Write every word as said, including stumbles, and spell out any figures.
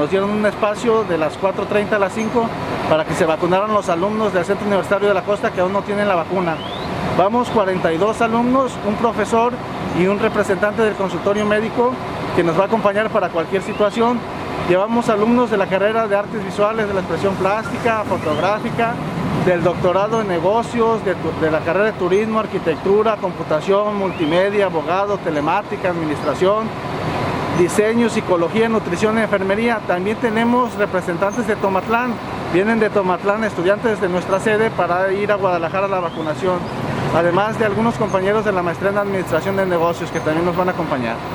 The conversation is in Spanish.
nos dieron un espacio de las cuatro treinta a las cinco para que se vacunaran los alumnos del Centro Universitario de la Costa que aún no tienen la vacuna. Vamos cuarenta y dos alumnos, un profesor y un representante del consultorio médico que nos va a acompañar para cualquier situación. Llevamos alumnos de la carrera de artes visuales, de la expresión plástica, fotográfica, del doctorado en negocios, de, de la carrera de turismo, arquitectura, computación, multimedia, abogado, telemática, administración, diseño, psicología, nutrición y enfermería. También tenemos representantes de Tomatlán, vienen de Tomatlán estudiantes de nuestra sede para ir a Guadalajara a la vacunación, además de algunos compañeros de la maestría en administración de negocios que también nos van a acompañar.